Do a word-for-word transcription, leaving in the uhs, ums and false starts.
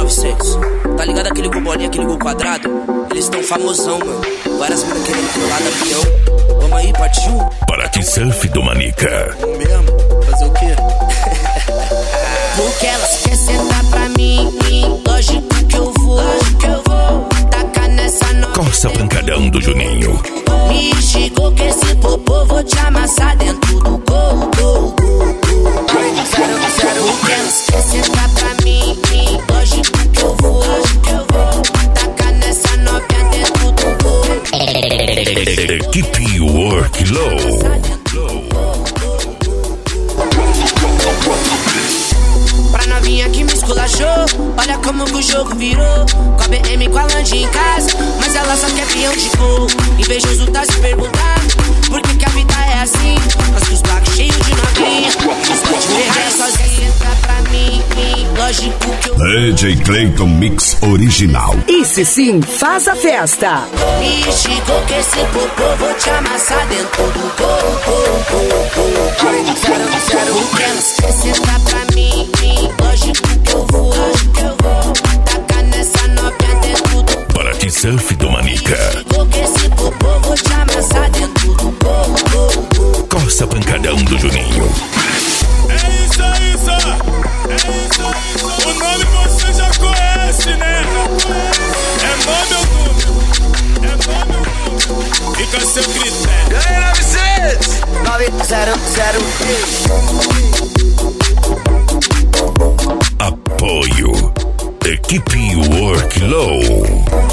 novecentos. Tá ligado aquele gol bolinha, aquele gol quadrado? Eles tão famosão, mano. Várias minas querendo pular da avião. Vamos aí, partiu? Party Surf do Manica. Vamos mesmo? Fazer o quê? Porque elas querem sentar pra mim. Lógico que eu vou, lógico que eu vou. Tacar nessa nova. Corsa Pancadão do Juninho. Me chegou que esse popô vou te amassar dentro do gol, gol, gol. Zero, zero. Porque elas querem sentar pra mim. Lógico que eu vou, lógico que eu vou. Tacar nessa novinha dentro do gol. Keep Work Low. Pra novinha que me esculachou, olha como que o jogo virou. Com a B M, com a Land em casa, mas ela só quer peão de gol. Invejoso tá se perguntando por que que a vida é assim. Mas os blocos cheios de novinha, os blocos ferrar sozinha. Tá pra mim, lógico que eu D J Clayton Mix Original. Esse sim, faz a festa. me chegou que esse popô vou te amassar dentro do gol, gol, gol, gol. Zero, zero. Porque elas querem sentar pra mim. Lógico que eu vou, lógico que eu vou. Tacar nessa novinha dentro do Party Surf do Manica. chegou que esse popô vou te amassar dentro do gol, gol, gol. Corsa Pancadão do Juninho. É isso, é isso, é isso, é isso. O nome você já conhece, né? É nome ou número? É nome ou número? Fica a seu critério. Ganha novecentos! nove zero zero Apoio Equipe Work Low.